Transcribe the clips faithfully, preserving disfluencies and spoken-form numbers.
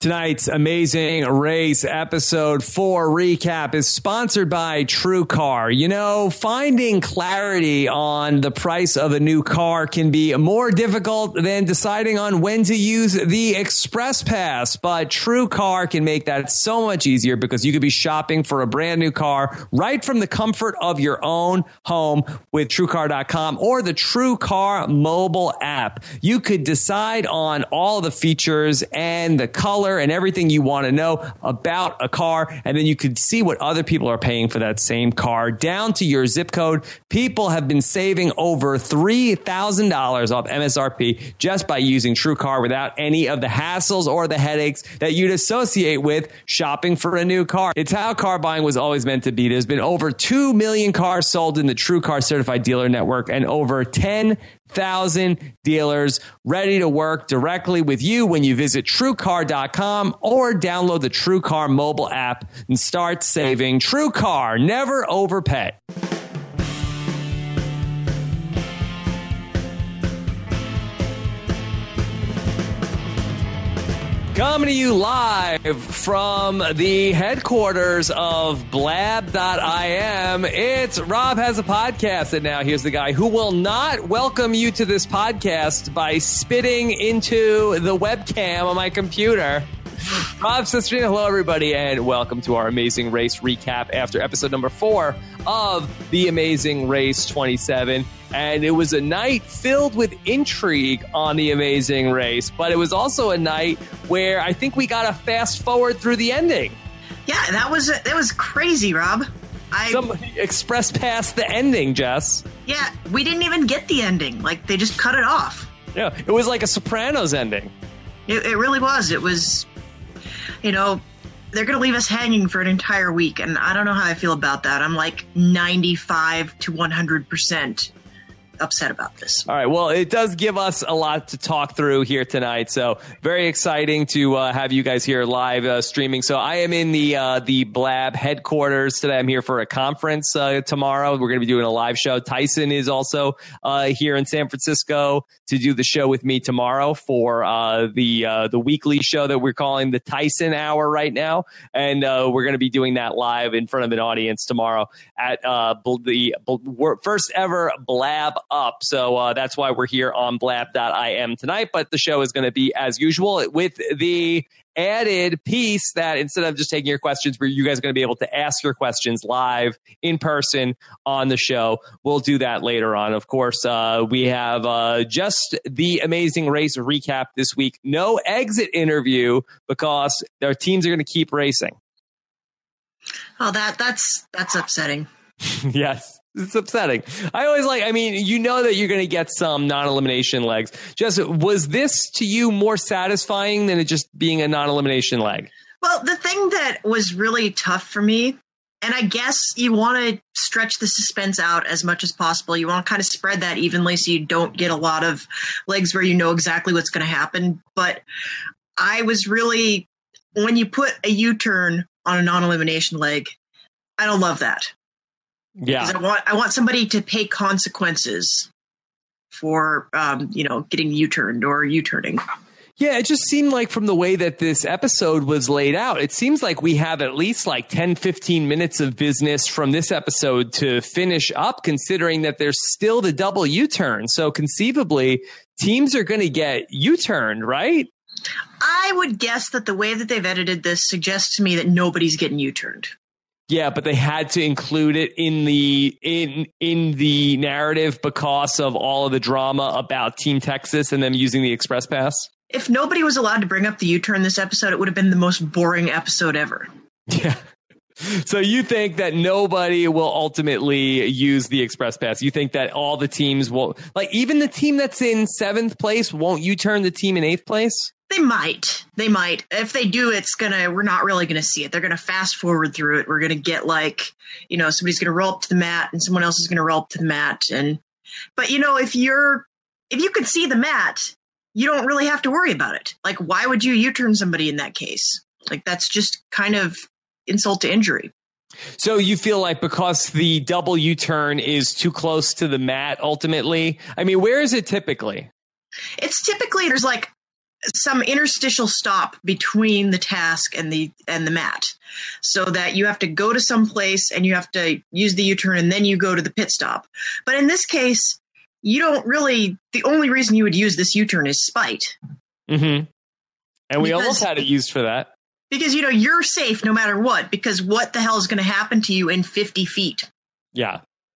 Tonight's Amazing Race episode four recap is sponsored by TrueCar. You know, finding clarity on the price of a new car can be more difficult than deciding on when to use the Express Pass, but TrueCar can make that so much easier because you could be shopping for a brand new car right from the comfort of your own home with True Car dot com or the TrueCar mobile app. You could decide on all the features and the color and everything you want to know about a car, and then you could see what other people are paying for that same car down to your zip code. People have been saving over three thousand dollars off M S R P just by using TrueCar without any of the hassles or the headaches that you'd associate with shopping for a new car. It's how car buying was always meant to be. There's been over two million cars sold in the TrueCar certified dealer network and over ten thousand dealers ready to work directly with you when you visit True Car dot com or download the TrueCar mobile app and start saving. TrueCar, never overpay. Coming to you live from the headquarters of blab dot I M, it's Rob Has a Podcast. And now here's the guy who will not welcome you to this podcast by spitting into the webcam on my computer. Rob Cesternino, hello everybody, and welcome to our Amazing Race recap after episode number four of The Amazing Race twenty-seven. And it was a night filled with intrigue on The Amazing Race, but it was also a night where I think we got to fast forward through the ending. Yeah, that was that was crazy, Rob. I Somebody expressed past the ending, Jess. Yeah, we didn't even get the ending. Like, they just cut it off. Yeah, it was like a Sopranos ending. It, it really was. It was, you know, they're going to leave us hanging for an entire week, and I don't know how I feel about that. I'm like ninety-five to one hundred percent upset about this. All right. Well, it does give us a lot to talk through here tonight. So very exciting to uh, have you guys here live uh, streaming. So I am in the uh, the Blab headquarters today. I'm here for a conference uh, tomorrow. We're going to be doing a live show. Tyson is also uh, here in San Francisco to do the show with me tomorrow for uh, the uh, the weekly show that we're calling the Tyson Hour right now. And uh, we're going to be doing that live in front of an audience tomorrow at uh, the first ever Blab Up. So uh, that's why we're here on blab dot I M tonight. But the show is going to be as usual with the added piece that instead of just taking your questions, where you guys are going to be able to ask your questions live in person on the show. We'll do that later on. Of course, uh, we have uh, just the Amazing Race recap this week. No exit interview because their teams are going to keep racing. Oh, that that's that's upsetting. Yes. It's upsetting. I always like, I mean, you know that you're going to get some non-elimination legs. Just, was this to you more satisfying than it just being a non-elimination leg? Well, the thing that was really tough for me, and I guess you want to stretch the suspense out as much as possible. You want to kind of spread that evenly so you don't get a lot of legs where you know exactly what's going to happen. But I was really, when you put a U-turn on a non-elimination leg, I don't love that. Yeah, because I want I want somebody to pay consequences for um, you know, getting U-turned or U-turning. Yeah, it just seemed like from the way that this episode was laid out, it seems like we have at least like ten, fifteen minutes of business from this episode to finish up, considering that there's still the double U-turn. So conceivably, teams are going to get U-turned, right? I would guess that the way that they've edited this suggests to me that nobody's getting U-turned. Yeah, but they had to include it in the in in the narrative because of all of the drama about Team Texas and them using the Express Pass. If nobody was allowed to bring up the U-turn this episode, it would have been the most boring episode ever. Yeah. So you think that nobody will ultimately use the Express Pass? You think that all the teams will, like even the team that's in seventh place, won't U-turn the team in eighth place? They might. They might. If they do, it's gonna. We're not really gonna see it. They're gonna fast forward through it. We're gonna get like, you know, somebody's gonna roll up to the mat, and someone else is gonna roll up to the mat. And but you know, if you're if you can see the mat, you don't really have to worry about it. Like, why would you U-turn somebody in that case? Like, that's just kind of insult to injury. So you feel like because the double U-turn is too close to the mat, ultimately? I mean, where is it typically? It's typically there's like some interstitial stop between the task and the and the mat, so that you have to go to some place and you have to use the U-turn and then you go to the pit stop. But in this case, you don't really. The only reason you would use this U-turn is spite. Mm-hmm. And we because, almost had it used for that. Because, you know, you're safe no matter what, because what the hell is going to happen to you in fifty feet? Yeah.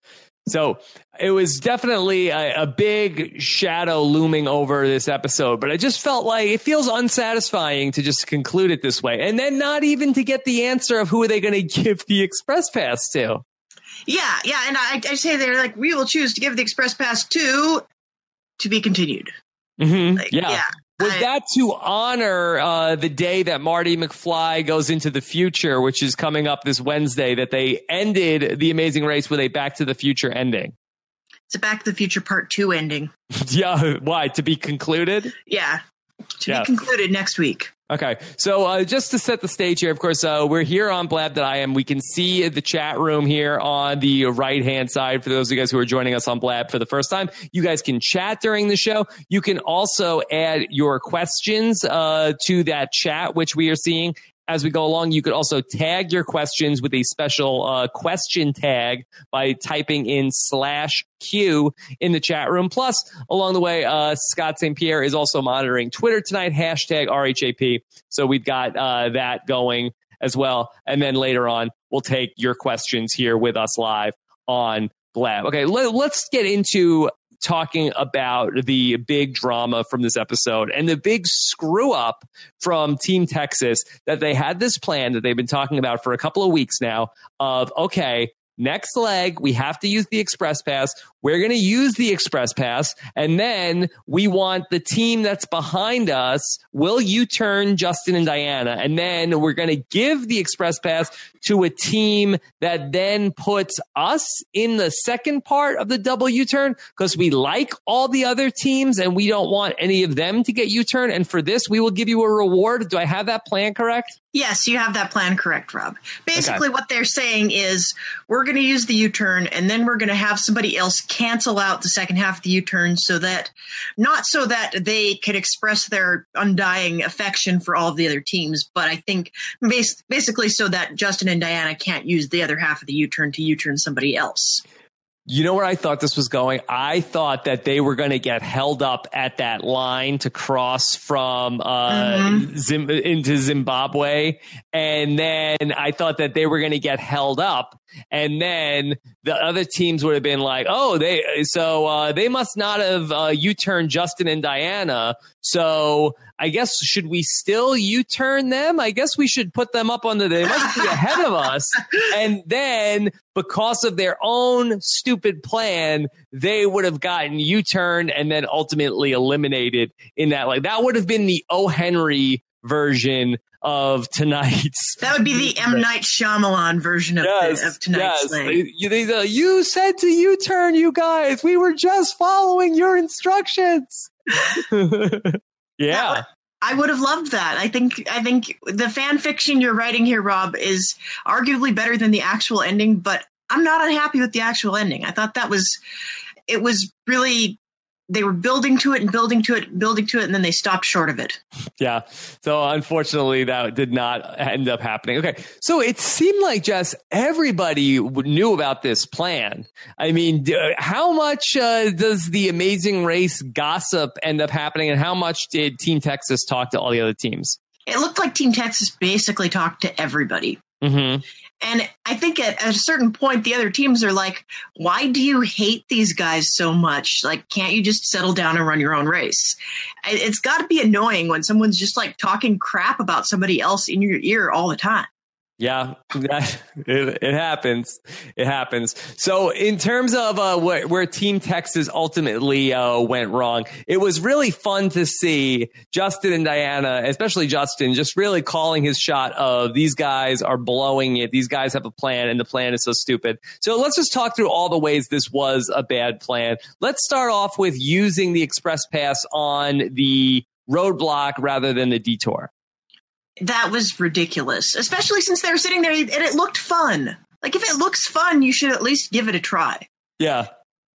So it was definitely a, a big shadow looming over this episode, but I just felt like it feels unsatisfying to just conclude it this way. And then not even to get the answer of who are they going to give the express pass to. Yeah, yeah. And I, I say they're like, we will choose to give the express pass to to be continued. Mm-hmm. Like, yeah. yeah. Was I, that to honor uh, the day that Marty McFly goes into the future, which is coming up this Wednesday, that they ended The Amazing Race with a Back to the Future ending? It's a Back to the Future Part two ending. Yeah, why? To be concluded? Yeah, to yeah. be concluded next week. Okay, so uh, just to set the stage here, of course, uh, we're here on Blab dot I M. We can see the chat room here on the right-hand side. For those of you guys who are joining us on Blab for the first time, you guys can chat during the show. You can also add your questions uh, to that chat, which we are seeing as we go along. You could also tag your questions with a special uh, question tag by typing in slash Q in the chat room. Plus, along the way, uh, Scott Saint Pierre is also monitoring Twitter tonight, hashtag R H A P. So we've got uh, that going as well. And then later on, we'll take your questions here with us live on Blab. Okay, let, let's get into talking about the big drama from this episode and the big screw up from Team Texas, that they had this plan that they've been talking about for a couple of weeks now of, okay, next leg, we have to use the express pass. We're going to use the express pass. And then we want the team that's behind us will U-turn Justin and Diana. And then we're going to give the express pass to a team that then puts us in the second part of the double U-turn, because we like all the other teams and we don't want any of them to get U-turn. And for this, we will give you a reward. Do I have that plan correct? Yes, you have that plan correct, Rob. Basically, okay. What they're saying is we're going to use the U-turn and then we're going to have somebody else cancel out the second half of the U-turn, so that not so that they can express their undying affection for all of the other teams, but I think bas- basically so that Justin and Diana can't use the other half of the U-turn to U-turn somebody else. You know where I thought this was going? I thought that they were going to get held up at that line to cross from uh, mm-hmm. Zim- into Zimbabwe. And then I thought that they were going to get held up. And then the other teams would have been like, oh, they so uh, they must not have uh, U-turned Justin and Diana. So I guess, should we still U-turn them? I guess we should put them up on the, they must be ahead of us. And then because of their own stupid plan, they would have gotten U-turned and then ultimately eliminated in that. Like, that would have been the O. Henry version of tonight's. That would be the M. Night Shyamalan version of, yes, the, of tonight's yes. thing. You, they, uh, you said to U-turn, you guys. We were just following your instructions. Yeah. I would have loved that. I think I think the fan fiction you're writing here, Rob, is arguably better than the actual ending, but I'm not unhappy with the actual ending. I thought that was, it was really, they were building to it and building to it, building to it, and then they stopped short of it. Yeah. So unfortunately, that did not end up happening. Okay. So it seemed like just everybody knew about this plan. I mean, how much uh, does the Amazing Race gossip end up happening, and how much did Team Texas talk to all the other teams? It looked like Team Texas basically talked to everybody. Mm-hmm. And I think at, at a certain point, the other teams are like, why do you hate these guys so much? Like, can't you just settle down and run your own race? It's got to be annoying when someone's just like talking crap about somebody else in your ear all the time. Yeah, it, it happens. It happens. So in terms of uh, where, where Team Texas ultimately uh, went wrong, it was really fun to see Justin and Diana, especially Justin, just really calling his shot of, these guys are blowing it. These guys have a plan, and the plan is so stupid. So let's just talk through all the ways this was a bad plan. Let's start off with using the express pass on the roadblock rather than the detour. That was ridiculous, especially since they were sitting there and it looked fun. Like, if it looks fun, you should at least give it a try. Yeah.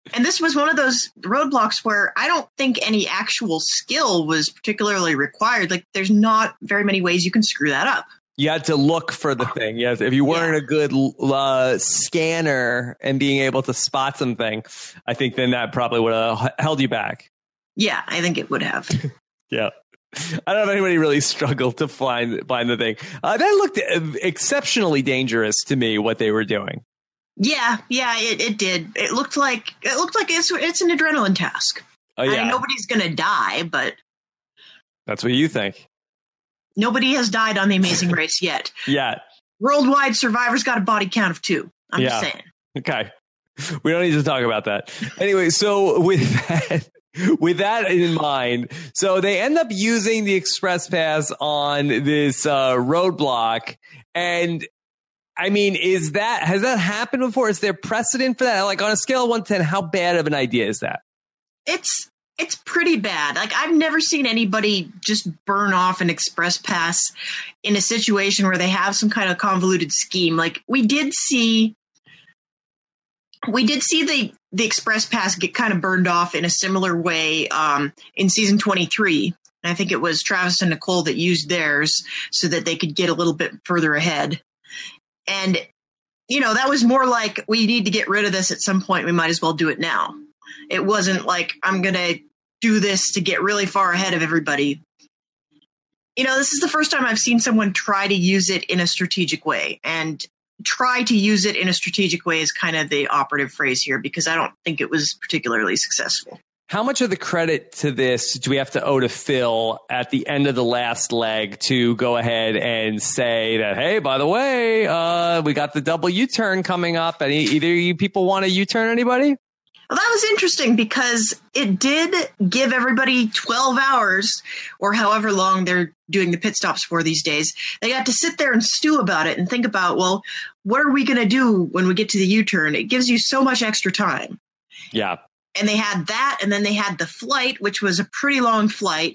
And this was one of those roadblocks where I don't think any actual skill was particularly required. Like, there's not very many ways you can screw that up. You had to look for the thing. Yes, if you weren't yeah. a good uh, scanner and being able to spot something, I think then that probably would have held you back. Yeah, I think it would have. Yeah. I don't know if anybody really struggled to find find the thing. Uh, that looked exceptionally dangerous to me, what they were doing. Yeah, yeah, it, it did. It looked like it looked like it's it's an adrenaline task. Oh, yeah. I mean, nobody's going to die, but that's what you think. Nobody has died on The Amazing Race yet. Yeah. Worldwide survivors got a body count of two. I'm yeah. just saying. Okay. We don't need to talk about that. Anyway, so with that, with that in mind, so they end up using the Express Pass on this uh, roadblock. And I mean, is that, has that happened before? Is there precedent for that? Like on a scale of one to ten, how bad of an idea is that? It's, It's pretty bad. Like, I've never seen anybody just burn off an Express Pass in a situation where they have some kind of convoluted scheme. Like, we did see, we did see the, the Express Pass get kind of burned off in a similar way um, in season twenty-three. I think it was Travis and Nicole that used theirs so that they could get a little bit further ahead. And, you know, that was more like, we need to get rid of this at some point. We might as well do it now. It wasn't like, I'm going to do this to get really far ahead of everybody. You know, this is the first time I've seen someone try to use it in a strategic way. And try to use it in a strategic way is kind of the operative phrase here, because I don't think it was particularly successful. How much of the credit to this do we have to owe to Phil at the end of the last leg to go ahead and say that, hey, by the way, uh, we got the double U-turn coming up. Any, either you people want a U-turn, anybody? Well, that was interesting because it did give everybody twelve hours or however long they're doing the pit stops for these days. They got to sit there and stew about it and think about, well, what are we going to do when we get to the U-turn? It gives you so much extra time. Yeah. And they had that, and then they had the flight, which was a pretty long flight.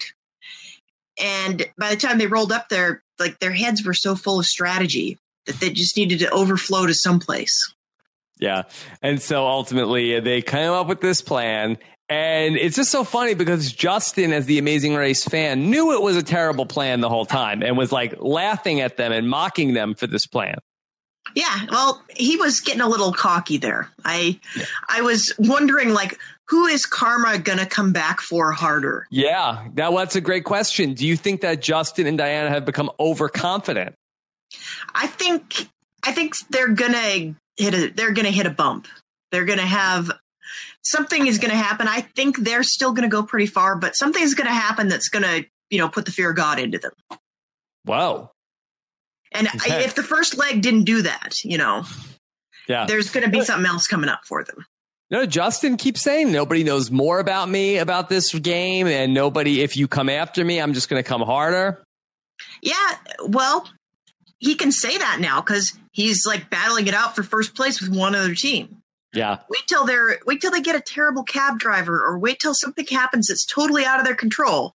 And by the time they rolled up there, like, their heads were so full of strategy that they just needed to overflow to someplace. Yeah. And so ultimately they came up with this plan. And it's just so funny because Justin, as the Amazing Race fan, knew it was a terrible plan the whole time and was like laughing at them and mocking them for this plan. Yeah, well, he was getting a little cocky there. I yeah. I was wondering, like, who is Karma going to come back for harder? Yeah, now that's a great question. Do you think that Justin and Diana have become overconfident? I think I think they're going to hit a they're going to hit a bump. They're going to have something is going to happen. I think they're still going to go pretty far, but something's going to happen that's going to, you know, put the fear of God into them. Wow. And okay. if the first leg didn't do that, you know, yeah, there's going to be something else coming up for them. You know, Justin keeps saying nobody knows more about me about this game, and nobody, if you come after me, I'm just going to come harder. Yeah, well, he can say that now because he's like battling it out for first place with one other team. Yeah. Wait till they're wait till they get a terrible cab driver, or wait till something happens that's totally out of their control,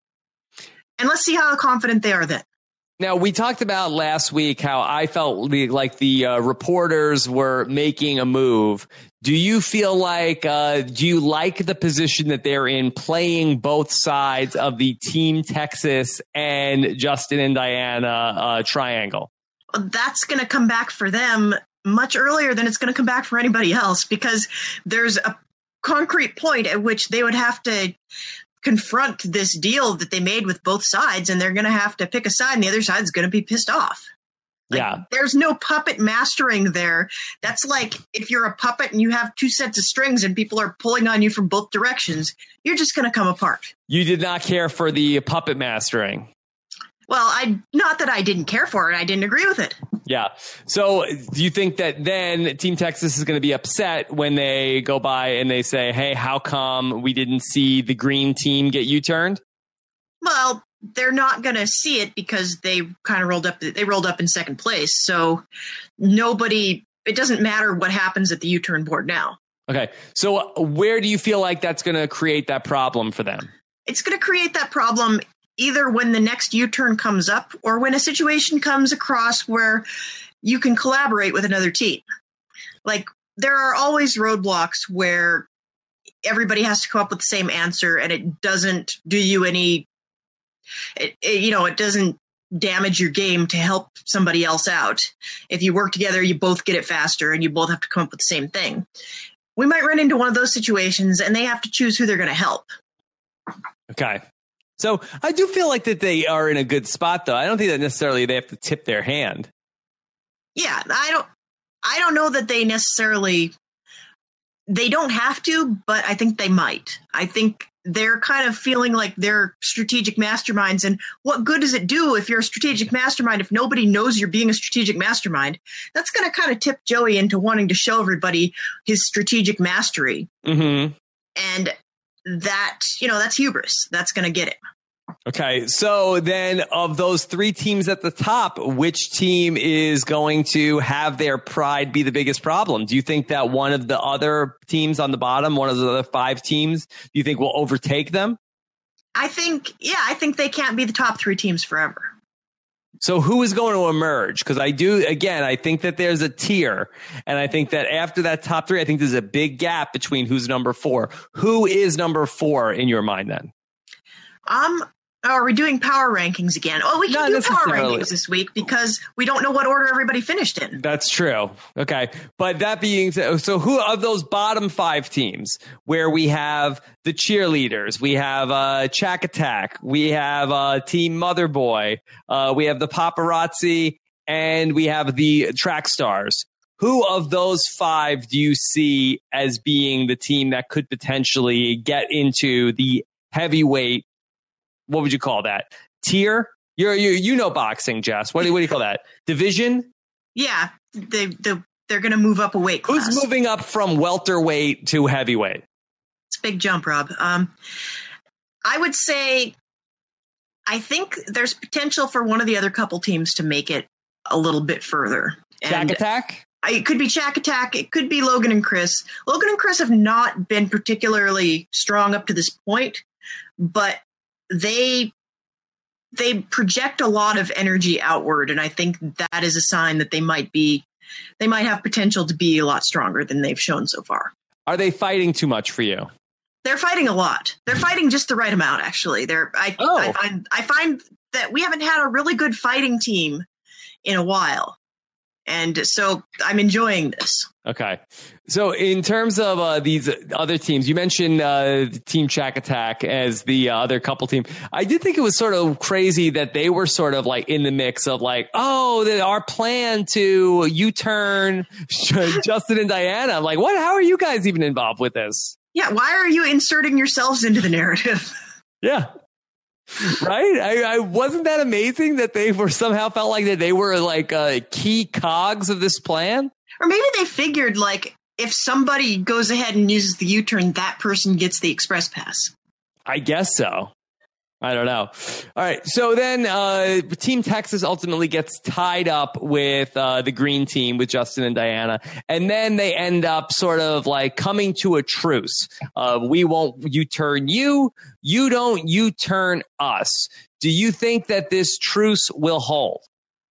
and let's see how confident they are then. Now, we talked about last week how I felt the, like the uh, reporters were making a move. Do you feel like, uh, do you like the position that they're in, playing both sides of the Team Texas and Justin and Diana uh, triangle? Well, that's going to come back for them much earlier than it's going to come back for anybody else, because there's a concrete point at which they would have to confront this deal that they made with both sides, and they're going to have to pick a side, and the other side's going to be pissed off. Like, yeah. There's no puppet mastering there. That's like if you're a puppet and you have two sets of strings and people are pulling on you from both directions, you're just going to come apart. You did not care for the puppet mastering. Well, I not that I didn't care for it. I didn't agree with it. Yeah. So do you think that then Team Texas is going to be upset when they go by and they say, hey, how come we didn't see the green team get U-turned? Well, they're not going to see it because they kind of rolled up. They rolled up in second place. So nobody, it doesn't matter what happens at the U-turn board now. Okay. So where do you feel like that's going to create that problem for them? It's going to create that problem either when the next U-turn comes up or when a situation comes across where you can collaborate with another team. Like, there are always roadblocks where everybody has to come up with the same answer, and it doesn't do you any, it, it, you know, it doesn't damage your game to help somebody else out. If you work together, you both get it faster, and you both have to come up with the same thing. We might run into one of those situations, and they have to choose who they're going to help. Okay. So I do feel like that they are in a good spot, though. I don't think that necessarily they have to tip their hand. Yeah, I don't, I don't know that they necessarily, they don't have to, but I think they might. I think they're kind of feeling like they're strategic masterminds. And what good does it do if you're a strategic mastermind if nobody knows you're being a strategic mastermind? That's going to kind of tip Joey into wanting to show everybody his strategic mastery. Mm-hmm. And that, you know, that's hubris. That's going to get it. Okay. So then of those three teams at the top, which team is going to have their pride be the biggest problem? Do you think that one of the other teams on the bottom, one of the other five teams, do you think will overtake them? I think, yeah, I think they can't be the top three teams forever. So who is going to emerge? Because I do, again, I think that there's a tier. And I think that after that top three, I think there's a big gap between who's number four. Who is number four in your mind then? Um, oh, are we doing power rankings again? Oh, we can Not do power rankings this week because we don't know what order everybody finished in. That's true. Okay. But that being said, so who of those bottom five teams where we have the cheerleaders, we have uh, Chack Attack, we have uh, Team Motherboy, uh, we have the Paparazzi, and we have the Track Stars. Who of those five do you see as being the team that could potentially get into the heavyweight? What would you call that? Tier? You're, you you know boxing, Jess. What do, what do you call that? Division? Yeah, they, they, they're going to move up a weight class. Who's moving up from welterweight to heavyweight? It's a big jump, Rob. Um, I would say I think there's potential for one of the other couple teams to make it a little bit further. Chack Attack? I, it could be Chack Attack. It could be Logan and Chris. Logan and Chris have not been particularly strong up to this point, but they they project a lot of energy outward, and I think that is a sign that they might be they might have potential to be a lot stronger than they've shown so far. Are they fighting too much for you? They're fighting a lot. They're fighting just the right amount, actually. They're I, oh. I find I find that we haven't had a really good fighting team in a while. And so I'm enjoying this. Okay. So in terms of uh, these other teams, you mentioned uh, Team Chack Attack as the uh, other couple team. I did think it was sort of crazy that they were sort of like in the mix of like, oh, the, our plan to U-turn Justin and Diana. I'm like, what? How are you guys even involved with this? Yeah. Why are you inserting yourselves into the narrative? Yeah. Right? I, I wasn't that amazing that they were somehow felt like that they were like uh, key cogs of this plan? Or maybe they figured like if somebody goes ahead and uses the U-turn, that person gets the express pass. I guess so. I don't know. All right. So then uh, Team Texas ultimately gets tied up with uh, the green team with Justin and Diana. And then they end up sort of like coming to a truce. Uh, we won't U-turn you. You don't U-turn us. Do you think that this truce will hold?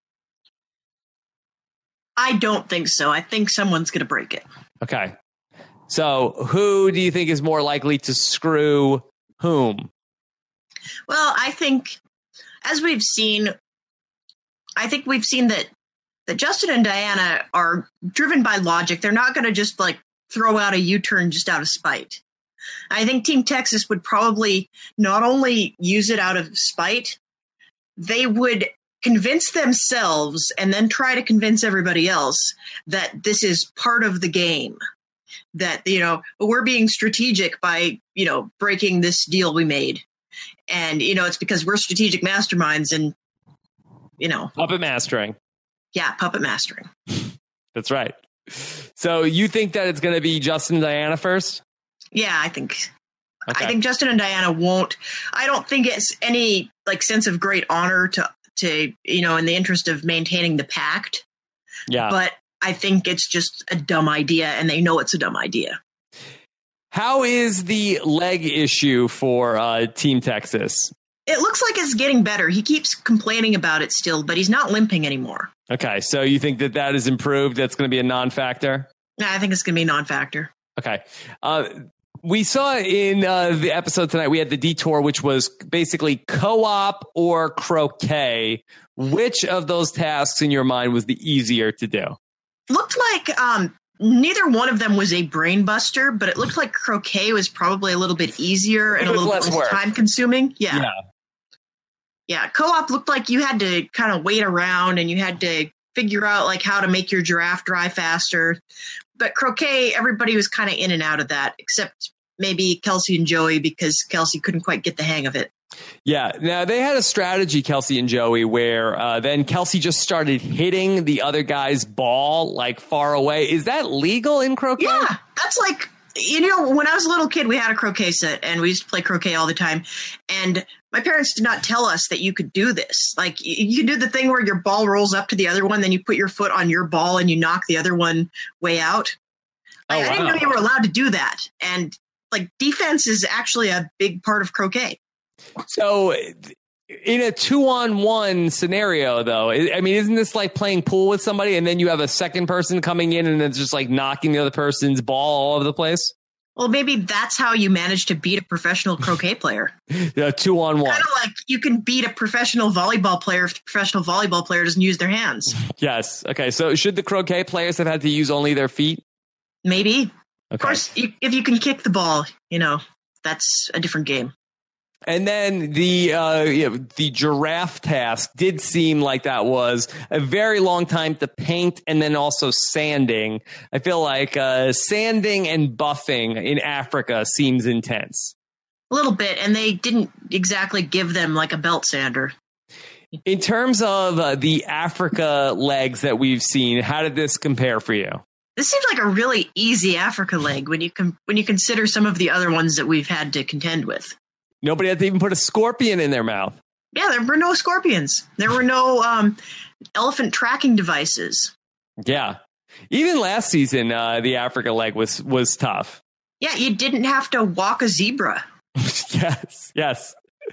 I don't think so. I think someone's going to break it. Okay. So who do you think is more likely to screw whom? Well, I think, as we've seen, I think we've seen that that Justin and Diana are driven by logic. They're not going to just like throw out a U-turn just out of spite. I think Team Texas would probably not only use it out of spite, they would convince themselves and then try to convince everybody else that this is part of the game. That, you know, we're being strategic by, you know, breaking this deal we made. And, you know, it's because we're strategic masterminds and, you know. Puppet mastering. Yeah, puppet mastering. That's right. So you think that it's going to be Justin and Diana first? Yeah, I think. Okay. I think Justin and Diana won't. I don't think it's any, like, sense of great honor to, to you know, in the interest of maintaining the pact. Yeah. But I think it's just a dumb idea, and they know it's a dumb idea. How is the leg issue for uh, Team Texas? It looks like it's getting better. He keeps complaining about it still, but he's not limping anymore. Okay, so you think that that is improved? That's going to be a non-factor? Yeah, I think it's going to be a non-factor. Okay. Uh, We saw in uh, the episode tonight, we had the detour, which was basically co-op or croquet. Which of those tasks in your mind was the easier to do? Looked like um, neither one of them was a brain buster, but it looked like croquet was probably a little bit easier and a little bit less time consuming. Yeah. yeah. Yeah. Co-op looked like you had to kind of wait around and you had to figure out like how to make your giraffe dry faster. But croquet, everybody was kind of in and out of that, except maybe Kelsey and Joey, because Kelsey couldn't quite get the hang of it. Yeah. Now, they had a strategy, Kelsey and Joey, where uh, then Kelsey just started hitting the other guy's ball like far away. Is that legal in croquet? Yeah, that's like, you know, when I was a little kid, we had a croquet set and we used to play croquet all the time. And my parents did not tell us that you could do this. Like, you can do the thing where your ball rolls up to the other one, then you put your foot on your ball and you knock the other one way out. Oh, I, wow. I didn't know you were allowed to do that. And like, defense is actually a big part of croquet. So in a two-on-one scenario, though, I mean, isn't this like playing pool with somebody and then you have a second person coming in and it's just like knocking the other person's ball all over the place? Well, maybe that's how you manage to beat a professional croquet player. Yeah, two-on-one. Kind of like you can beat a professional volleyball player if the professional volleyball player doesn't use their hands. Yes. Okay, so should the croquet players have had to use only their feet? Maybe. Okay. Of course, if you can kick the ball, you know, that's a different game. And then the uh, you know, the giraffe task did seem like that was a very long time to paint and then also sanding. I feel like uh, sanding and buffing in Africa seems intense. A little bit, and they didn't exactly give them like a belt sander. In terms of uh, the Africa legs that we've seen, how did this compare for you? This seems like a really easy Africa leg when you com- when you consider some of the other ones that we've had to contend with. Nobody had to even put a scorpion in their mouth. Yeah, there were no scorpions. There were no um, elephant tracking devices. Yeah. Even last season, uh, the Africa leg was was tough. Yeah, you didn't have to walk a zebra. Yes, yes.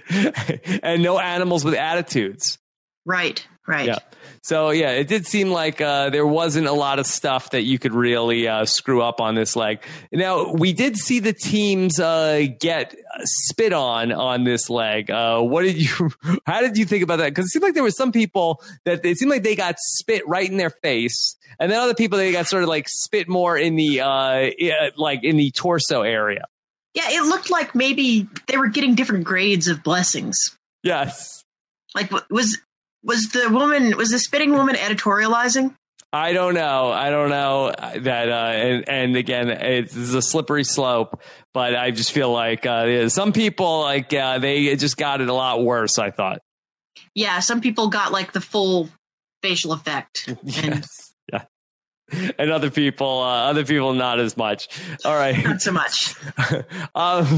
And no animals with attitudes. Right, right. Yeah. So, yeah, it did seem like uh, there wasn't a lot of stuff that you could really uh, screw up on this leg. Now, we did see the teams uh, get spit on on this leg. Uh, what did you? How did you think about that? Because it seemed like there were some people that it seemed like they got spit right in their face, and then other people they got sort of like spit more in the uh, like in the torso area. Yeah, it looked like maybe they were getting different grades of blessings. Yes. Like, was was the woman, was the spitting woman editorializing? I don't know. I don't know that. Uh, and, and again, it's, it's a slippery slope, but I just feel like uh, some people, like, uh, they just got it a lot worse, I thought. Yeah, some people got like the full facial effect. And yes. Yeah. And other people, uh, other people, not as much. All right. Not so much. um,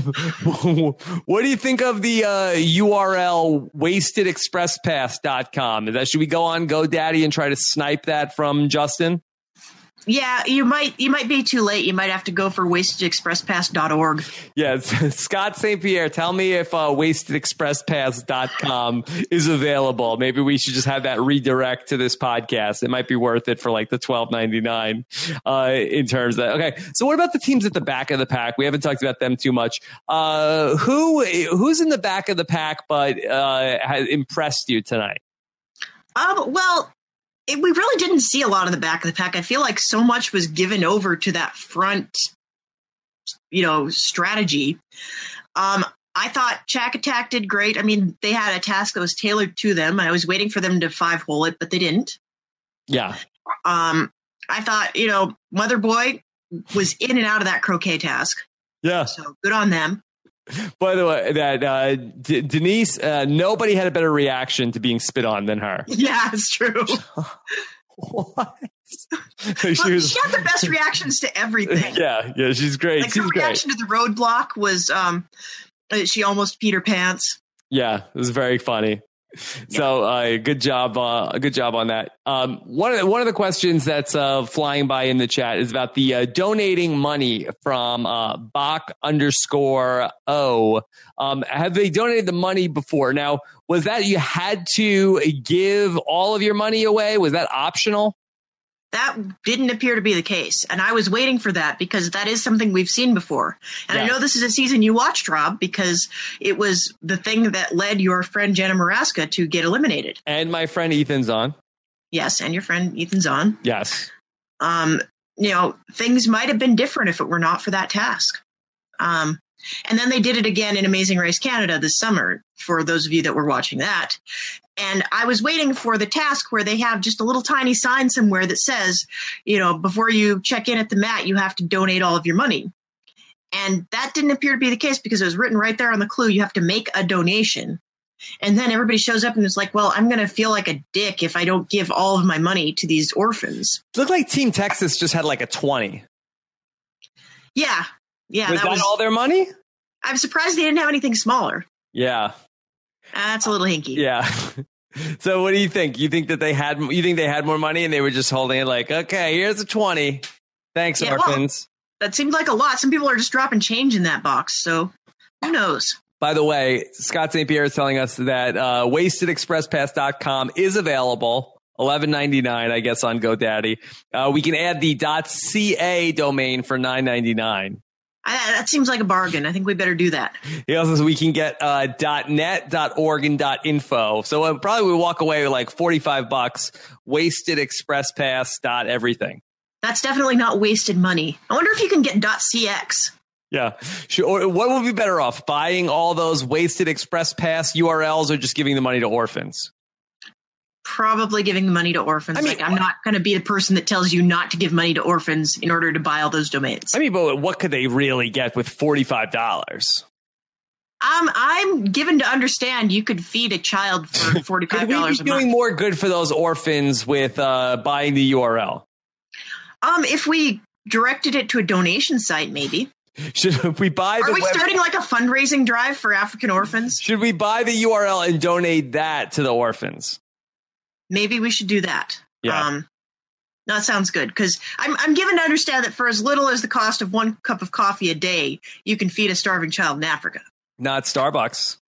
what do you think of the uh, U R L wasted express pass dot com? Is that, should we go on GoDaddy and try to snipe that from Justin? Yeah, you might you might be too late. You might have to go for wasted express pass dot org. Yeah, Scott Saint Pierre, tell me if uh, wasted express pass dot com is available. Maybe we should just have that redirect to this podcast. It might be worth it for like the twelve ninety-nine uh, in terms of that. Okay, so what about the teams at the back of the pack? We haven't talked about them too much. Uh, who Who's in the back of the pack but uh, has impressed you tonight? Um, well... It, we really didn't see a lot of the back of the pack. I feel like so much was given over to that front, you know, strategy. Um, I thought Shack Attack did great. I mean, they had a task that was tailored to them. I was waiting for them to five hole it, but they didn't. Yeah. Um, I thought, you know, Mother Boy was in and out of that croquet task. Yeah. So good on them. By the way, that uh, D- Denise, uh, nobody had a better reaction to being spit on than her. Yeah, it's true. What? she, well, was... she had the best reactions to everything. Yeah, yeah, she's great. Like she's her reaction great. to the roadblock was um, she almost peed her pants. Yeah, it was very funny. So uh, good job, uh, good job on that. Um, one of the, one of the questions that's uh, flying by in the chat is about the uh, donating money from uh, Bach underscore O. Um, have they donated the money before? Now, was that you had to give all of your money away? Was that optional? That didn't appear to be the case. And I was waiting for that because that is something we've seen before. And yes. I know this is a season you watched, Rob, because it was the thing that led your friend Jenna Maraska to get eliminated. And my friend Ethan Zahn. Yes, and your friend Ethan Zahn. Yes. Um, you know, things might have been different if it were not for that task. Um, and then they did it again in Amazing Race Canada this summer, for those of you that were watching that. And I was waiting for the task where they have just a little tiny sign somewhere that says, you know, before you check in at the mat, you have to donate all of your money. And that didn't appear to be the case because it was written right there on the clue. You have to make a donation. And then everybody shows up and is like, well, I'm going to feel like a dick if I don't give all of my money to these orphans. It looked like Team Texas just had like a twenty. Yeah. Yeah. Was that, that was all their money? I'm surprised they didn't have anything smaller. Yeah. That's a little hinky. Yeah. So what do you think? You think that they had, you think they had more money and they were just holding it like, okay, here's a twenty. Thanks, yeah, orphans. Well, that seemed like a lot. Some people are just dropping change in that box. So who knows? By the way, Scott Saint Pierre is telling us that uh, wasted express pass dot com is available. eleven ninety-nine, I guess, on GoDaddy. Uh, we can add the .ca domain for nine ninety-nine. I, that seems like a bargain. I think we better do that. He also says we can get uh, .net, .org, and .info. So uh, probably we walk away with like forty-five bucks. Wasted express pass dot everything. That's definitely not wasted money. I wonder if you can get .cx. Yeah. Or what would be better off, buying all those wasted express pass U R Ls or just giving the money to orphans? Probably giving the money to orphans. I mean, like, I'm not going to be the person that tells you not to give money to orphans in order to buy all those domains. I mean, but what could they really get with forty-five dollars? Um, I'm given to understand you could feed a child for forty-five dollars could we be a month. Doing more good for those orphans with uh, buying the U R L? Um, if we directed it to a donation site, maybe. Should we buy? Are the we web- starting like a fundraising drive for African orphans? Should we buy the U R L and donate that to the orphans? Maybe we should do that. Yeah. Um, that sounds good because I'm I'm given to understand that for as little as the cost of one cup of coffee a day, you can feed a starving child in Africa. Not Starbucks.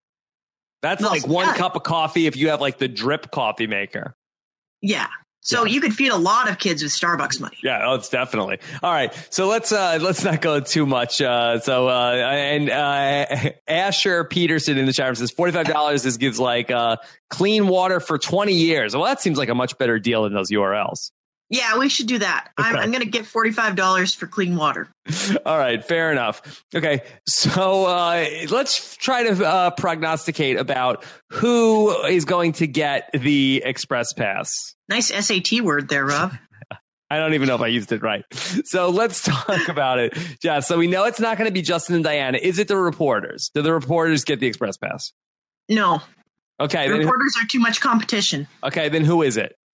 That's well, like one yeah. cup of coffee if you have like the drip coffee maker. Yeah. So yeah. you could feed a lot of kids with Starbucks money. Yeah, oh, it's definitely. All right. So let's uh, let's not go too much. Uh, so uh, and uh, Asher Peterson in the chat says forty-five dollars. This gives like uh, clean water for twenty years. Well, that seems like a much better deal than those U R Ls. Yeah, we should do that. Okay. I'm, I'm going to get forty-five dollars for clean water. All right. Fair enough. Okay. So uh, let's try to uh, prognosticate about who is going to get the Express Pass. Nice S A T word there, Rob. I don't even know if I used it right. So let's talk about it. Yeah. So we know it's not going to be Justin and Diana. Is it the reporters? Do the reporters get the Express Pass? No. Okay. The then, reporters are too much competition. Okay. Then who is it?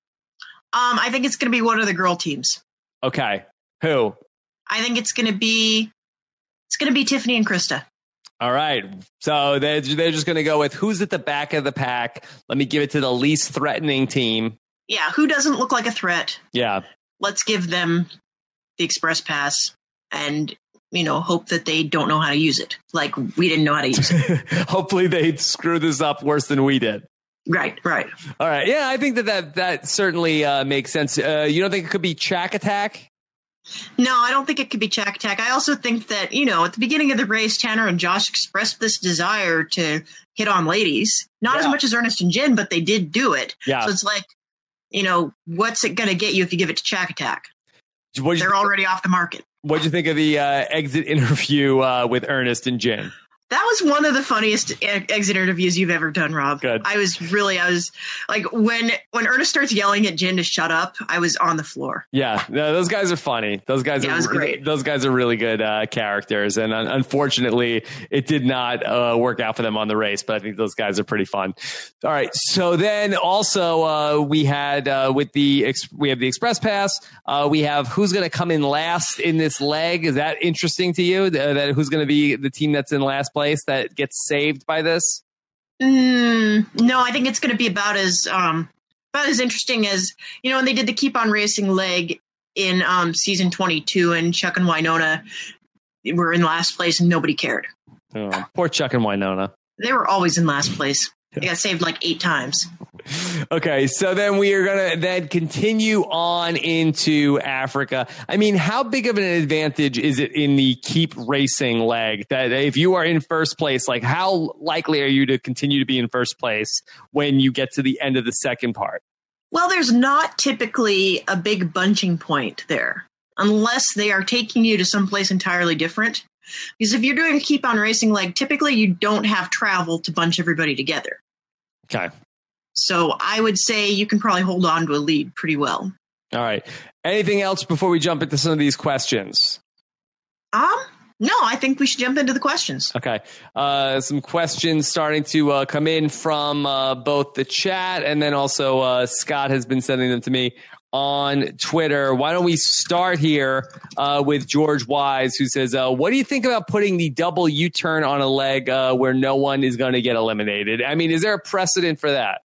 Um, I think it's going to be one of the girl teams. Okay. Who? I think it's going to be, it's going to be Tiffany and Krista. All right. So they're, they're just going to go with who's at the back of the pack. Let me give it to the least threatening team. Yeah. Who doesn't look like a threat? Yeah. Let's give them the Express Pass and, you know, hope that they don't know how to use it. Like we didn't know how to use it. Hopefully they screw this up worse than we did. Right, right. All right. Yeah, I think that that, that certainly uh, makes sense. Uh, you don't think it could be Shack Attack? No, I don't think it could be Shack Attack. I also think that, you know, at the beginning of the race, Tanner and Josh expressed this desire to hit on ladies. Not yeah. as much as Ernest and Jen, but they did do it. Yeah. So it's like, you know, what's it going to get you if you give it to Shack Attack? They're think, already off the market. What'd you think of the uh, exit interview uh, with Ernest and Jen? That was one of the funniest exit interviews you've ever done, Rob. Good. I was really, I was like, when when Ernest starts yelling at Jen to shut up, I was on the floor. Yeah, no, those guys are funny. Those guys yeah, are it was great. Those guys are really good uh, characters, and un- unfortunately, it did not uh, work out for them on the race. But I think those guys are pretty fun. All right, so then also uh, we had uh, with the ex- we have the Express Pass. Uh, we have who's going to come in last in this leg. Is that interesting to you? That, that who's going to be the team that's in last place that gets saved by this? Mm, no, I think it's going to be about as um, about as interesting as, you know, when they did the Keep on Racing leg in um, season twenty-two, and Chuck and Winona were in last place and nobody cared. Oh, poor Chuck and Winona. They were always in last place. They got saved like eight times. Okay, so then we are going to then continue on into Africa. I mean, how big of an advantage is it in the keep racing leg that if you are in first place, like how likely are you to continue to be in first place when you get to the end of the second part? Well, there's not typically a big bunching point there unless they are taking you to someplace entirely different. Because if you're doing a keep on racing leg, typically you don't have travel to bunch everybody together. Okay. So I would say you can probably hold on to a lead pretty well. All right. Anything else before we jump into some of these questions? Um, no, I think we should jump into the questions. Okay. Uh, some questions starting to uh, come in from uh, both the chat and then also uh, Scott has been sending them to me on Twitter. Why don't we start here uh, with George Wise, who says, uh, what do you think about putting the double U-turn on a leg uh, where no one is going to get eliminated? I mean, is there a precedent for that?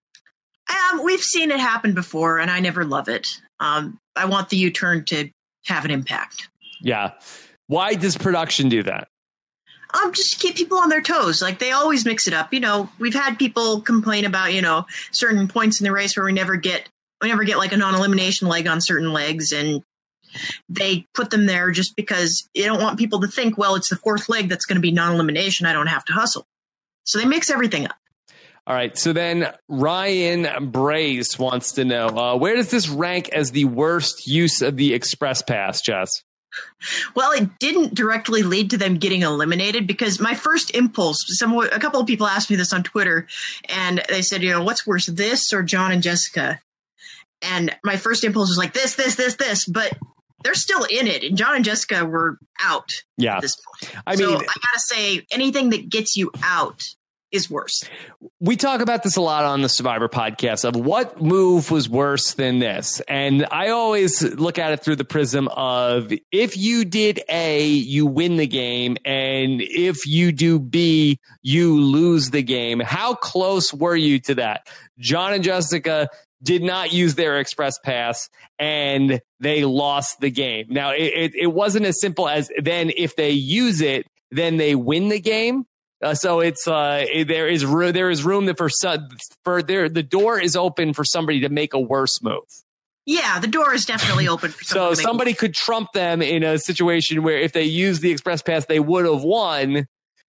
Um, we've seen it happen before, and I never love it. Um, I want the U-turn to have an impact. Yeah. Why does production do that? Um, just to keep people on their toes. Like, they always mix it up. You know, we've had people complain about, you know, certain points in the race where we never get, we never get like a non-elimination leg on certain legs, and they put them there just because you don't want people to think, well, it's the fourth leg that's going to be non-elimination. I don't have to hustle. So they mix everything up. All right. So then Ryan Brace wants to know, uh, where does this rank as the worst use of the Express Pass, Jess? Well, it didn't directly lead to them getting eliminated because my first impulse, some, a couple of people asked me this on Twitter, and they said, you know, what's worse, this or John and Jessica? And my first impulse was like, this, this, this, this, but they're still in it. And John and Jessica were out yeah. at this point. I mean, so I got to say, anything that gets you out is worse. We talk about this a lot on the Survivor podcast of what move was worse than this. And I always look at it through the prism of if you did A, you win the game. And if you do B, you lose the game. How close were you to that? John and Jessica did not use their Express Pass and they lost the game. Now, it, it, it wasn't as simple as then if they use it, then they win the game. Uh, so it's uh, there is ro- there is room for for there the door is open for somebody to make a worse move. Yeah, the door is definitely open for so somebody could trump them in a situation where if they use the Express Pass, they would have won,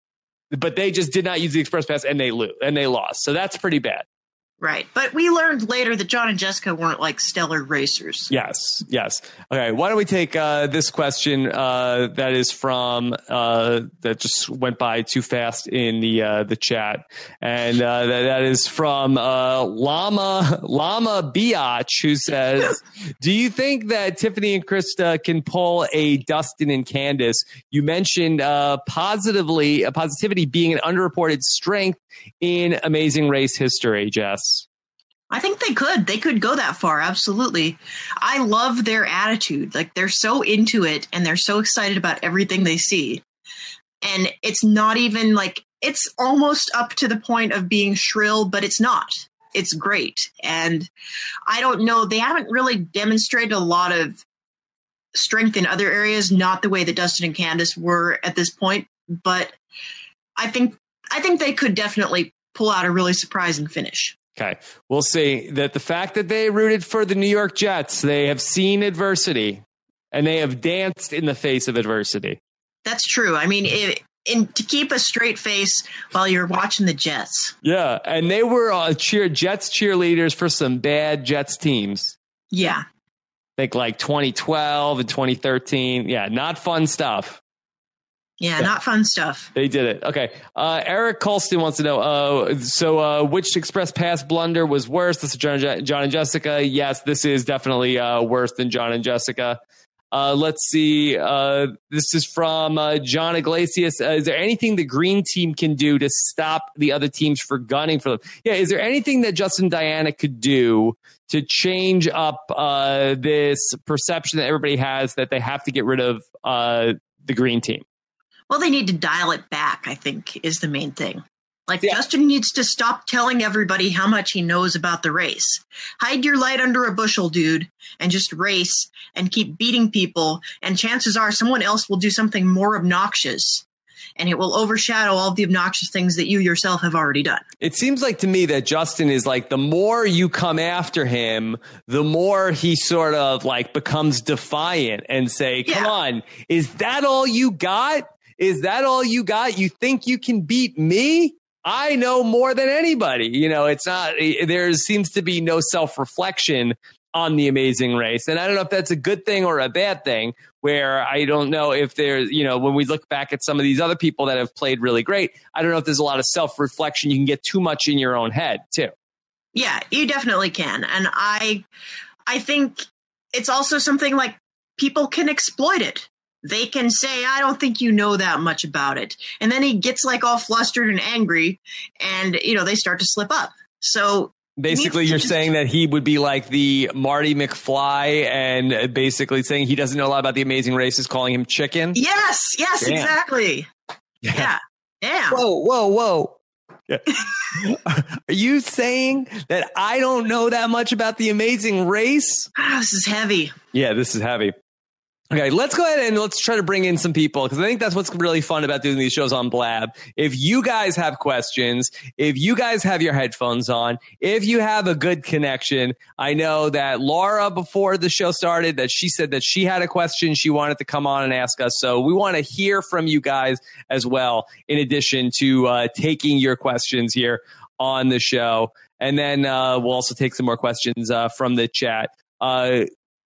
but they just did not use the Express Pass and they lose and they lost. So that's pretty bad. Right. But we learned later that John and Jessica weren't like stellar racers. Yes. Yes. Okay. Why don't we take uh, this question uh, that is from uh, that just went by too fast in the uh, the chat. And uh, that, that is from uh, Llama Llama Biatch, who says, do you think that Tiffany and Krista can pull a Dustin and Candace? You mentioned uh, positively uh, positivity being an underreported strength in Amazing Race history, Jess. I think they could. They could go that far. Absolutely. I love their attitude. Like, they're so into it and they're so excited about everything they see. And it's not even like, it's almost up to the point of being shrill, but it's not. It's great. And I don't know, they haven't really demonstrated a lot of strength in other areas, not the way that Dustin and Candace were at this point. But I think, I think they could definitely pull out a really surprising finish. Okay, we'll see. That the fact that they rooted for the New York Jets, they have seen adversity and they have danced in the face of adversity. That's true. I mean, it, in, to keep a straight face while you're watching the Jets. Yeah, and they were uh, cheer Jets cheerleaders for some bad Jets teams. Yeah. Think like twenty twelve and twenty thirteen. Yeah, not fun stuff. Yeah, not fun stuff. They did it. Okay. Uh, Eric Colston wants to know, uh, so uh, which Express Pass blunder was worse? This is John, John and Jessica. Yes, this is definitely uh, worse than John and Jessica. Uh, let's see. Uh, this is from uh, John Iglesias. Uh, is there anything the green team can do to stop the other teams for gunning for them? Yeah, is there anything that Justin and Diana could do to change up uh, this perception that everybody has that they have to get rid of uh, the green team? Well, they need to dial it back, I think, is the main thing. Like, yeah. Justin needs to stop telling everybody how much he knows about the race. Hide your light under a bushel, dude, and just race and keep beating people. And chances are someone else will do something more obnoxious. and it will overshadow all the obnoxious things that you yourself have already done. It seems like to me that Justin is like, the more you come after him, the more he sort of like becomes defiant and say, come yeah. on, is that all you got? Is that all you got? You think you can beat me? I know more than anybody. You know, it's not, there seems to be no self-reflection on The Amazing Race. And I don't know if that's a good thing or a bad thing, where I don't know if there's, you know, when we look back at some of these other people that have played really great, I don't know if there's a lot of self-reflection. You can get too much in your own head too. Yeah, you definitely can. And I, I think it's also something like people can exploit it. They can say, I don't think you know that much about it. And then he gets like all flustered and angry and, you know, they start to slip up. So basically, you're just saying that he would be like the Marty McFly and basically saying he doesn't know a lot about The Amazing Race, is calling him chicken. Yes, yes, Damn. exactly. Yeah. Yeah. Whoa, whoa, whoa. Yeah. Are you saying that I don't know that much about The Amazing Race? Oh, this is heavy. Yeah, this is heavy. Okay, let's go ahead and let's try to bring in some people, because I think that's what's really fun about doing these shows on Blab. If you guys have questions, if you guys have your headphones on, if you have a good connection, I know that Laura, before the show started, that she said that she had a question she wanted to come on and ask us. So we want to hear from you guys as well, in addition to uh, taking your questions here on the show. And then uh, we'll also take some more questions uh, from the chat. Uh,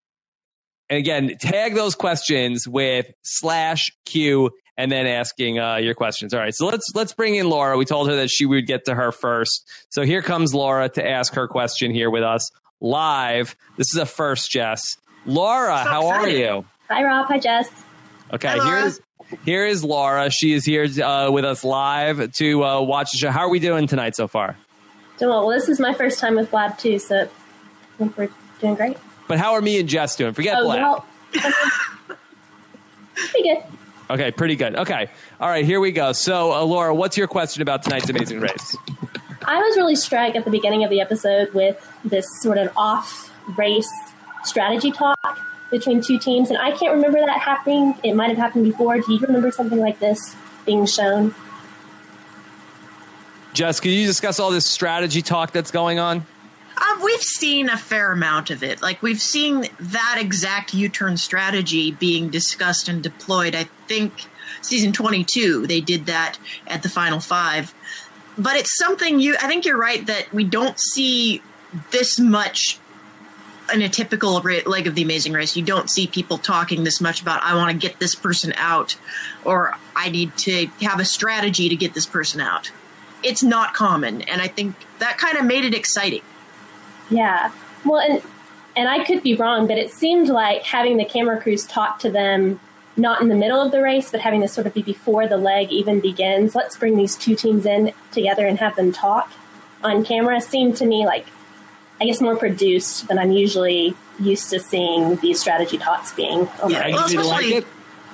And again, tag those questions with slash Q and then asking uh, your questions. All right, so let's let's bring in Laura. We told her that she would get to her first. So here comes Laura to ask her question here with us live. This is a first, Jess. Laura, so how excited. Are you? Hi, Rob. Hi, Jess. Okay, Hi, here is here is Laura. She is here uh, with us live to uh, watch the show. How are we doing tonight so far? Doing well. Well, this is my first time with Blab too, so I think we're doing great. But how are me and Jess doing? Forget oh, Blab. Well, pretty good. Okay, pretty good. Okay. All right, here we go. So, uh, Laura, what's your question about tonight's Amazing Race? I was really struck at the beginning of the episode with this sort of off-race strategy talk between two teams, and I can't remember that happening. It might have happened before. Do you remember something like this being shown? Jess, can you discuss all this strategy talk that's going on? Um, we've seen a fair amount of it. Like, we've seen that exact U-turn strategy being discussed and deployed. I think season twenty-two, they did that at the final five. But it's something you, I think you're right that we don't see this much in a typical leg of The Amazing Race. You don't see people talking this much about, I want to get this person out, or I need to have a strategy to get this person out. It's not common. And I think that kind of made it exciting. Yeah. Well, and and I could be wrong, but it seemed like having the camera crews talk to them, not in the middle of the race, but having this sort of be before the leg even begins. Let's bring these two teams in together and have them talk on camera seemed to me like, I guess, more produced than I'm usually used to seeing these strategy talks being. On yeah, the you like it?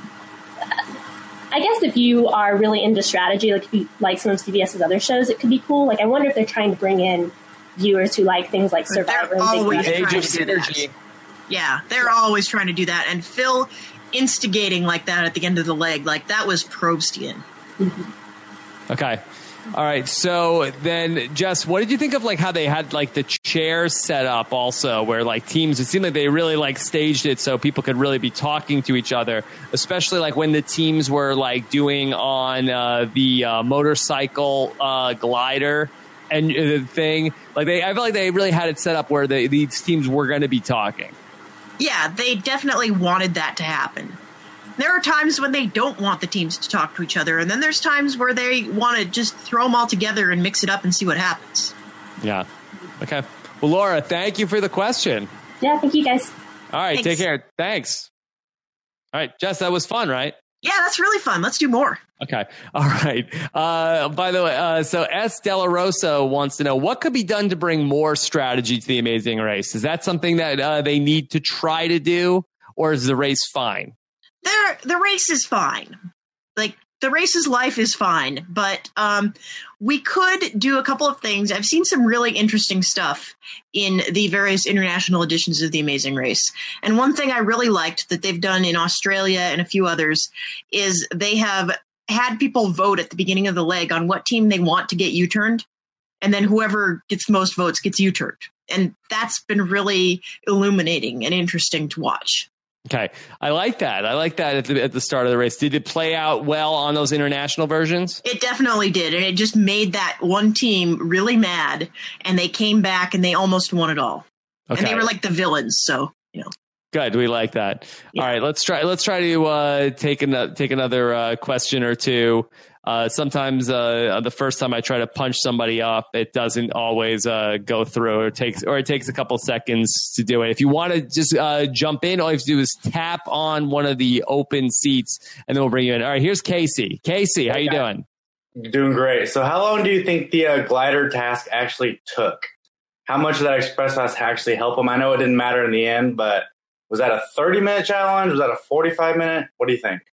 I guess if you are really into strategy, like if you like some of CBS's other shows, it could be cool. Like, I wonder if they're trying to bring in viewers who like things like Survivor and always Big Age of Synergy. Yeah, they're always trying to do that. And Phil instigating like that at the end of the leg, like that was Probstian. Mm-hmm. Okay. All right. So then, Jess, what did you think of like how they had like the chairs set up also, where like teams, it seemed like they really like staged it so people could really be talking to each other, especially like when the teams were like doing on uh, the uh, motorcycle uh, glider and the thing, like they, I feel like they really had it set up where they, these teams were going to be talking. Yeah, they definitely wanted that to happen. There are times when they don't want the teams to talk to each other, and then there's times where they want to just throw them all together and mix it up and see what happens. Yeah. Okay. Well, Laura, thank you for the question. Yeah, thank you guys. All right, Thanks. Take care. Thanks. All right, Jess, that was fun, right? Yeah, that's really fun. Let's do more. Okay. All right. Uh, by the way, uh, so S. Della Rosa wants to know what could be done to bring more strategy to The Amazing Race. Is that something that uh, they need to try to do, or is the race fine? There, the race is fine. Like, the race's life is fine, but um, we could do a couple of things. I've seen some really interesting stuff in the various international editions of The Amazing Race. And one thing I really liked that they've done in Australia and a few others is they have had people vote at the beginning of the leg on what team they want to get U-turned, and then whoever gets most votes gets U-turned. And that's been really illuminating and interesting to watch. Okay. I like that. I like that at the, at the start of the race. Did it play out well on those international versions? It definitely did. And it just made that one team really mad. And they came back and they almost won it all. Okay. And they were like the villains. So, you know. Good. We like that. Yeah. All right. Let's try. Let's try to uh, take an, take another uh, question or two. Uh, sometimes uh, the first time I try to punch somebody up, it doesn't always uh, go through, or it takes or it takes a couple seconds to do it. If you want to just uh, jump in, all you have to do is tap on one of the open seats, and then we'll bring you in. All right. Here's Casey. Casey, how you doing? Doing great. So, how long do you think the uh, glider task actually took? How much did that express pass actually help them? I know it didn't matter in the end, but was that a thirty minute challenge? Was that a forty-five minute? What do you think?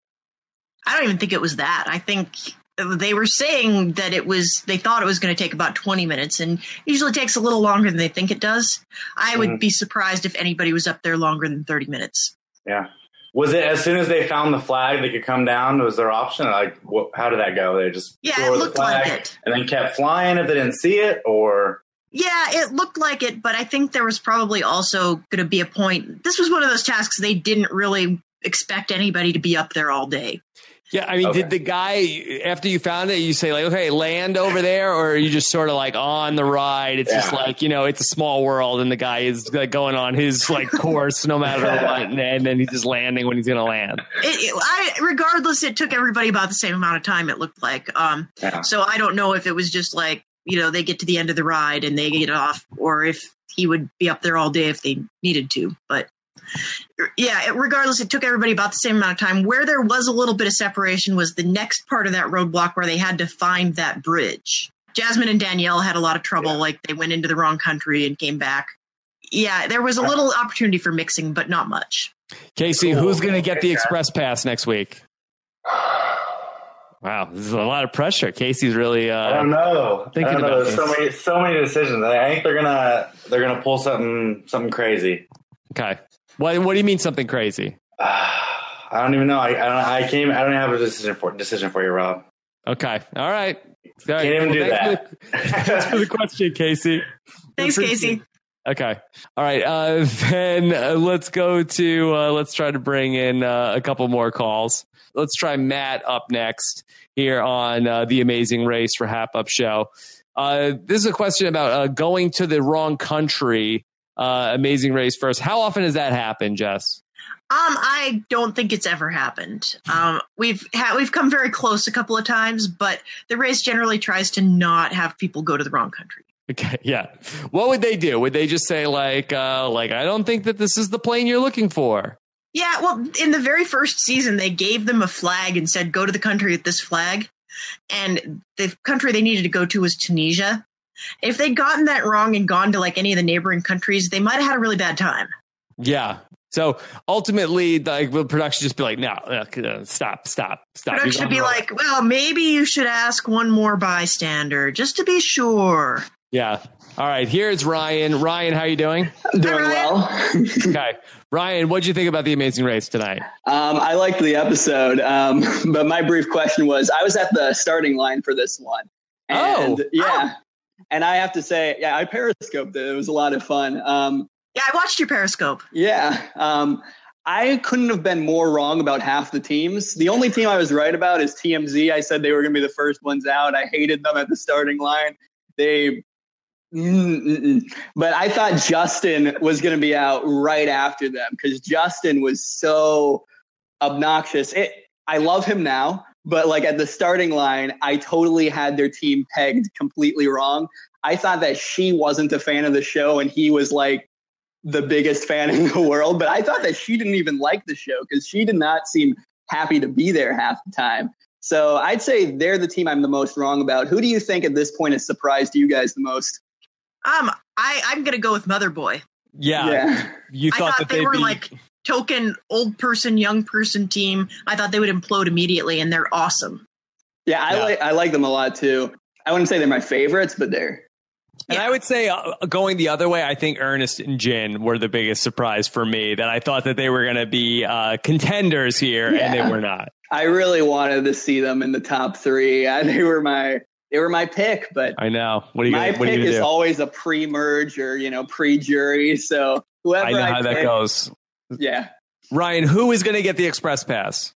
I don't even think it was that. I think they were saying that it was, they thought it was going to take about twenty minutes, and usually takes a little longer than they think it does. I would mm-hmm. be surprised if anybody was up there longer than thirty minutes. Yeah. Was it as soon as they found the flag they could come down? Was their option? Like, what, how did that go? They just yeah, it looked like it, and then kept flying if they didn't see it, or yeah, it looked like it. But I think there was probably also going to be a point. This was one of those tasks they didn't really expect anybody to be up there all day. Yeah, I mean, okay. Did the guy, after you found it, you say like, okay, land over there, or are you just sort of like on the ride? It's yeah. just like, you know, it's a small world, and the guy is like going on his like course no matter what, and, and then he's just landing when he's going to land. It, it, I, regardless, it took everybody about the same amount of time, it looked like. Um, yeah. So I don't know if it was just like, you know, they get to the end of the ride and they get off, or if he would be up there all day if they needed to, but. Yeah, regardless, it took everybody about the same amount of time. Where there was a little bit of separation was the next part of that roadblock where they had to find that bridge. Jasmine and Danielle had a lot of trouble, yeah. like they went into the wrong country and came back. Yeah, there was a little opportunity for mixing, but not much. Casey, who's going to get the express pass next week? Wow, this is a lot of pressure. Casey's really uh, I don't know. Thinking I don't know. about There's so many, so many decisions. I think they're gonna they're gonna pull something something crazy. Okay. What What do you mean something crazy? Uh, I don't even know. I I don't. I can't. I don't have a decision for decision for you, Rob. Okay. All right. All right. Can't even well, do thanks that. For the, thanks for the question, Casey. Thanks, Casey. Okay. All right. Uh, then uh, let's go to. Uh, let's try to bring in uh, a couple more calls. Let's try Matt up next here on uh, the Amazing Race for Hap Up Show. Uh, this is a question about uh, going to the wrong country. Uh, Amazing Race first. How often has that happened, Jess? Um, I don't think it's ever happened. Um, we've ha- we've come very close a couple of times, but the race generally tries to not have people go to the wrong country. Okay, yeah. What would they do? Would they just say like, uh, like I don't think that this is the plane you're looking for? Yeah, well, in the very first season, they gave them a flag and said, go to the country with this flag. And the country they needed to go to was Tunisia. If they'd gotten that wrong and gone to like any of the neighboring countries, they might have had a really bad time. Yeah. So ultimately, like, will production just be like, no, uh, stop, stop, stop. Production should be wrong. Like, well, maybe you should ask one more bystander just to be sure. Yeah. All right. Here's Ryan. Ryan, how you doing? Doing well. Okay. Ryan, what did you think about The Amazing Race tonight? Um, I liked the episode, um, but my brief question was, I was at the starting line for this one. And, oh. Yeah. Oh. And I have to say, yeah, I periscoped it. It was a lot of fun. Um, yeah, I watched your Periscope. Yeah. Um, I couldn't have been more wrong about half the teams. The only team I was right about is T M Z. I said they were going to be the first ones out. I hated them at the starting line. They, mm-mm. But I thought Justin was going to be out right after them because Justin was so obnoxious. It, I love him now. But like at the starting line, I totally had their team pegged completely wrong. I thought that she wasn't a fan of the show and he was like the biggest fan in the world. But I thought that she didn't even like the show because she did not seem happy to be there half the time. So I'd say they're the team I'm the most wrong about. Who do you think at this point has surprised you guys the most? Um, I, I'm going to go with Mother Boy. Yeah. yeah. You thought, I thought that they were be... like token old person, young person team. I thought they would implode immediately, and they're awesome. Yeah, I yeah. like I like them a lot too. I wouldn't say they're my favorites, but they're. And yeah. I would say uh, going the other way, I think Ernest and Jin were the biggest surprise for me. That I thought that they were going to be uh, contenders here, yeah. and they were not. I really wanted to see them in the top three. Uh, they were my they were my pick, but I know. What are you my gonna, what pick are you is do? always a pre-merge or you know pre-jury. So whoever I know I how pick, that goes. Yeah. Ryan, who is going to get the express pass?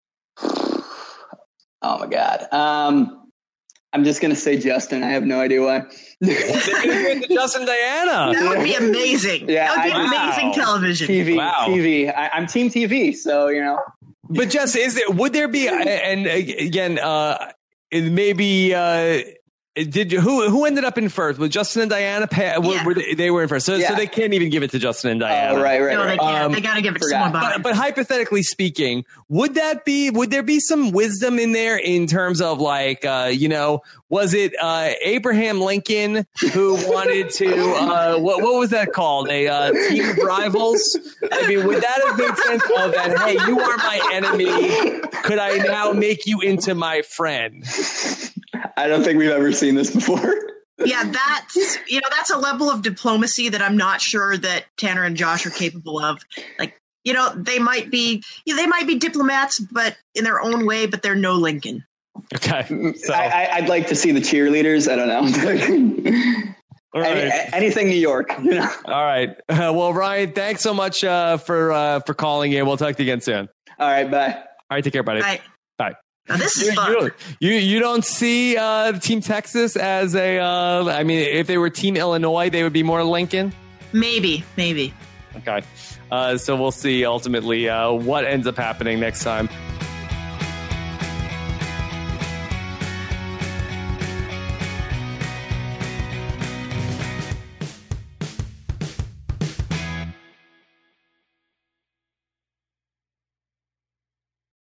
Oh my God. Um, I'm just gonna say Justin. I have no idea why. They're going to give it to Justin Diana. That would be amazing. Yeah, that would be I- amazing wow. television. T V, Wow. T V. I, I'm Team T V, so you know. But Jess, is it? Would there be? And again, uh, it maybe. Uh, did you who who ended up in first? Was Justin and Diana? Pa- were, Yeah. were they, they were in first, so, Yeah. so they can't even give it to Justin and Diana. Oh, right, right, No, they right. can't. Um, they got to give it to forgot. someone But, behind. but hypothetically speaking, would that be? Would there be some wisdom in there in terms of like, uh, you know, was it uh, Abraham Lincoln who wanted to? Uh, what what was that called? A uh, team of rivals? I mean, would that have made sense of that? Hey, you are my enemy. Could I now make you into my friend? I don't think we've ever seen this before. Yeah, that's you know that's a level of diplomacy that I'm not sure that Tanner and Josh are capable of. Like, you know, they might be you know, they might be diplomats, but in their own way, but they're no Lincoln. Okay, so I, I, I'd like to see the cheerleaders. I don't know. all right. Any, anything New York, you know. All right. Uh, well, Ryan, thanks so much uh, for uh, for calling in. We'll talk to you again soon. All right, bye. All right, take care, buddy. Right. Bye. Now this is You, fun. you, don't, you you don't see uh, Team Texas as a. Uh, I mean, if they were Team Illinois, they would be more Lincoln. Maybe, maybe. Okay. Uh, so we'll see ultimately uh, what ends up happening next time.